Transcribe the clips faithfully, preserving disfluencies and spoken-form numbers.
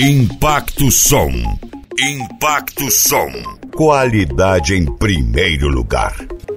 Impacto Som. Impacto Som. Qualidade em primeiro lugar.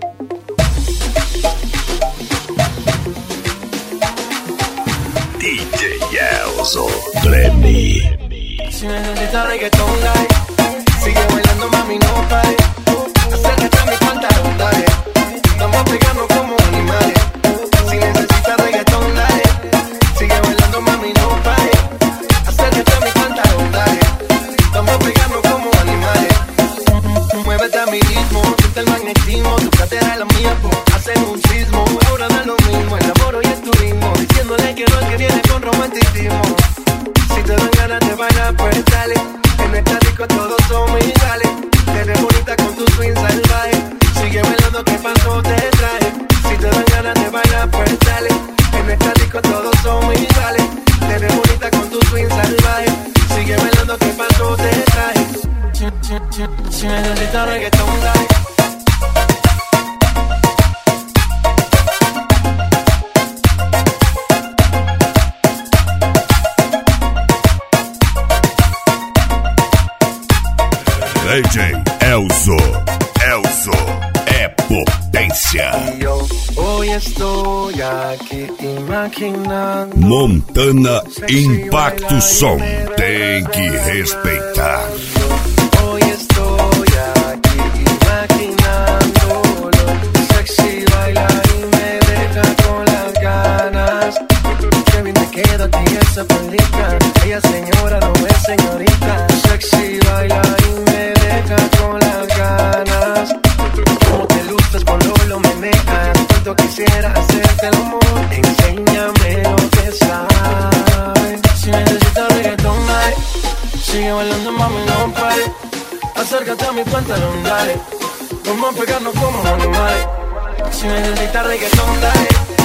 D J Elzo Tremi. Si necesitas reggaetón, dale. Sigue bailando, mami, no pare. Acércate a mi pantalón, dale. Vamos a pegarnos como animales. Si necesitas reggaetón, dale. Sigue bailando, mami, no pare. Acércate a mi pantalón, dale. Vamos a pegarnos como animales. Muévete a mi ritmo, siente el magnetismo. Tu cadera es la mía, pues hacen un sismo. Ahora da lo mismo, el amor y el turismo. Diciéndole que no es que viene con romanticismo. Si te dan ganas de bailar, pues dale. En esta disco todos somos iguales. Te ves bonita con tu swing salvaje. Sigue bailando, ¿qué pasó? Te traje. Si te dan ganas de bailar, pues dale. En esta disco todos somos iguales. Te ves bonita con tu swing salvaje. Sigue bailando, ¿qué pasó? Te traje. Si, si, si, si necesitas reggaetón, dale. D J Elzo. Elzo é potência. Yo hoy estoy aquí imaginando. Montana Impacto Som. Tem que respeitar. Hoy estoy aquí imaginándolo. Sexy bailar y me deja con las ganas. Qué bien te queda a ti esa pelita. Ella señora no es señorita. Sexy bailar y me deja con las ganas. Cómo te luces cuando lo meneas. Cuánto quisiera hacerte el amor. Enséñame lo que sabes. Si necesitas reggaetón, dale. Sigue bailando, mami, no pare. Acércate a mi pantalón, dale. Vamos a pegarnos como animales. Si necesitas reggaetón, dale.